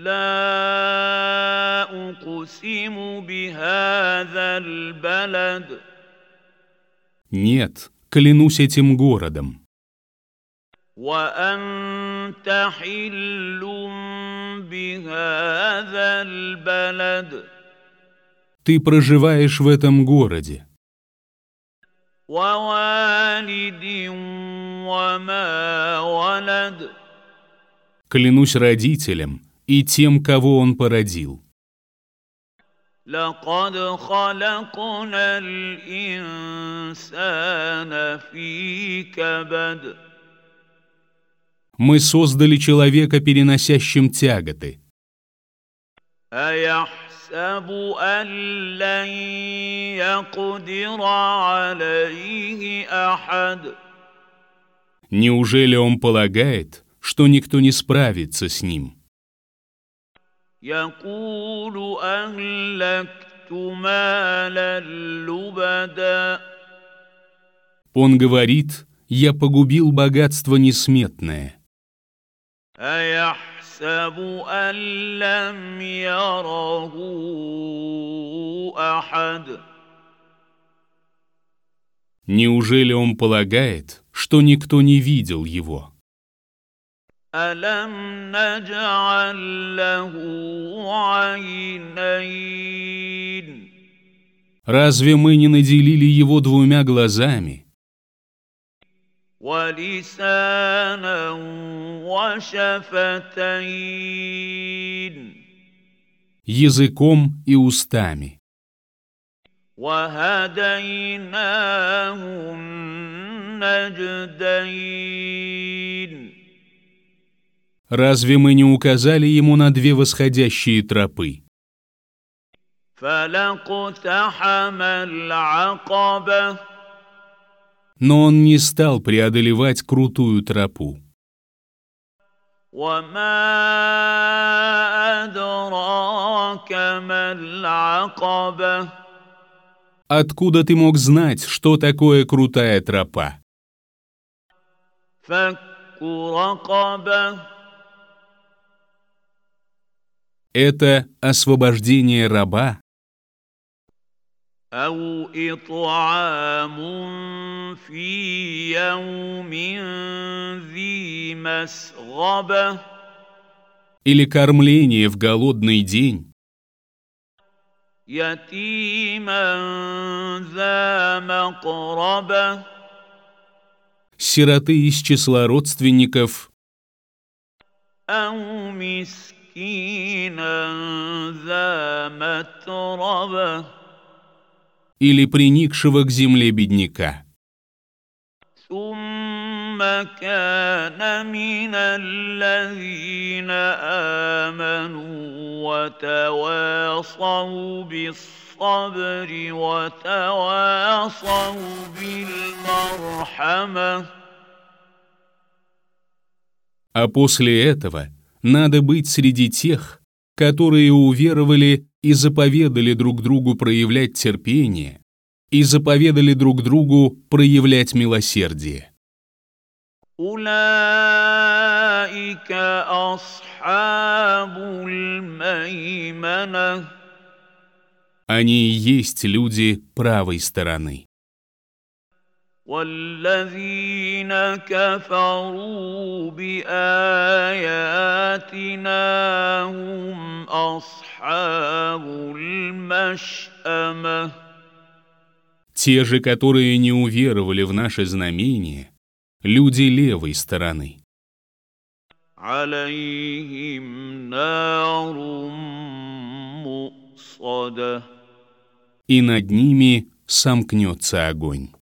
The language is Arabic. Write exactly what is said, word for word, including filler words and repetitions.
لا أقسم بهذا البلد. Нет, клянусь этим городом. وأنت حل بهذا البلد. Ты проживаешь в этом городе. ووالد وما ولد. Клянусь родителям и тем, кого он породил. لقد خلقنا الإنسان في كبد. Мы создали человека, переносящим тяготы. أيحسب أن لن يقدر عليه أحد. Неужели он полагает, что никто не справится с ним? يقول أهلكت مالا لبدا. Он говорит: «Я погубил богатство несметное». أيحسب أن لم يره أحد. Неужели он полагает, что никто не видел его? ألم نجعل له عينين. Разве мы не наделили его двумя глазами? ولسانا وشفتين. Языком и устами. وهديناه النجدين. Разве мы не указали ему на две восходящие тропы? فلاقتحم العقبة. Но он не стал преодолевать крутую тропу. وما أدراك ما العقبة. Откуда ты мог знать, что такое крутая тропа? فك رقبة. Это освобождение раба أو إطعام في يوم ذي مسغبة. или кормление в голодный день, يتيما ذا مقربة. сироты из числа родственников, أو مسكينا ذا متربة. или приникшего к земле бедняка. ثم كان من الذين آمنوا وتواصوا بالصبر وتواصوا بالمرحمة. А после этого надо быть среди тех, которые уверовали и заповедали друг другу проявлять терпение, и заповедали друг другу проявлять милосердие. أولئك أصحاب الميمنة. Они и есть люди правой стороны. والذين كفروا بآياتنا هم أصحاب المشأمة. Те же, которые не уверовали в наши знамения, люди левой стороны. عليهم نار مؤصدة. И над ними сомкнется огонь.